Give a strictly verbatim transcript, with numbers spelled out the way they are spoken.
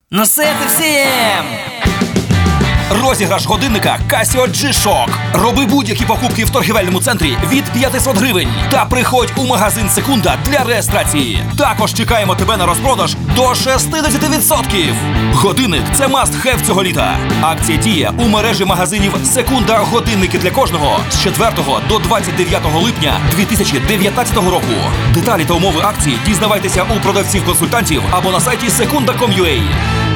Ну це ти всім! Розіграш годинника Casio G-Shock. Роби будь-які покупки в торгівельному центрі від п'ятсот гривень. Та приходь у магазин «Секунда» для реєстрації. Також чекаємо тебе на розпродаж до шістдесят відсотків. Годинник – це must-have цього літа. Акція діє у мережі магазинів «Секунда» годинники для кожного з четвертого до двадцять дев'ятого липня дві тисячі дев'ятнадцятого року. Деталі та умови акції дізнавайтеся у продавців-консультантів або на сайті секунда крапка ком крапка ю а.